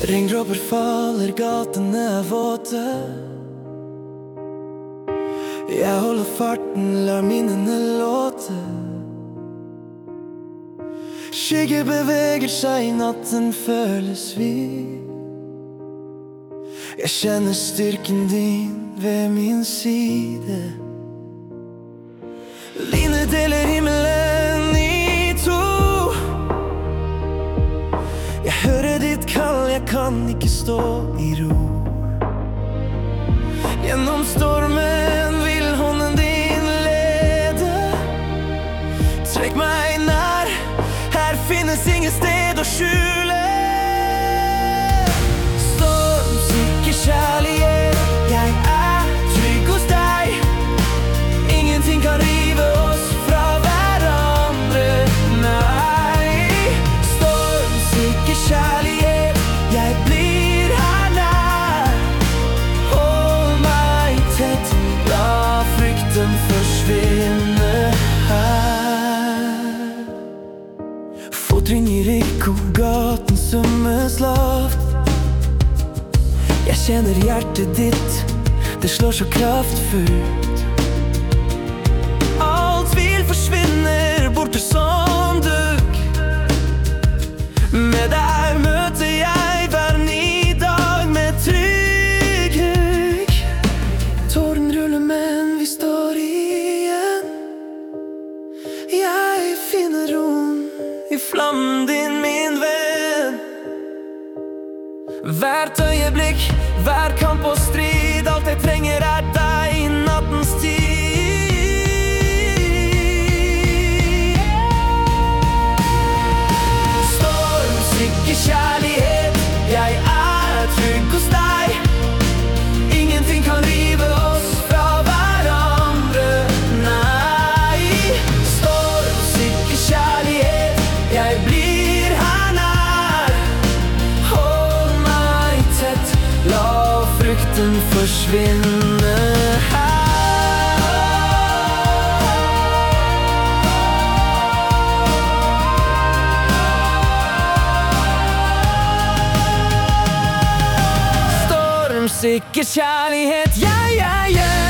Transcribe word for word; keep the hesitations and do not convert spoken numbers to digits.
Regndråper faller, gatene er våte. Jeg holder farten, lar minnene låte. Skygger beveger seg, natten føles vid. Jeg kjenner styrken din ved min side. Line deler himmelen i to. Jeg hører ditt kall, jeg kan ikke stå i ro. Gjennom stormen vil hånden din lede. Trekk meg nær, her finnes ingen sted å skjule. Stormsikker kjærlighet, jeg er trygg hos deg. Ingenting kan rive oss fra hverandre, nei. Stormsikker kjærlighet, jeg blir her nær. Hold meg tett, la frykten forsvinne her. Fottrinn i rikk og gaten summes lavt. Jeg kjenner hjertet ditt, det slår så kraftfullt. All tvil forsvinner borte som dugg. Med deg møter jeg hver ny dag med trygghet. Tåren ruller, men vi står igjen. Jeg finner rom i flammen din, min venn. Hvert øyeblikk, hver kamp og strid, alt jeg trenger er deg i nattens tid. Stormsikker kjærlighet, jeg er trygg hos deg. Ingenting kan rive oss fra hverandre, nei. Stormsikker kjærlighet, jeg blir her nær. Hold meg tett, la frykten forsvinne her. Stormsikker kjærlighet, ja, ja, ja.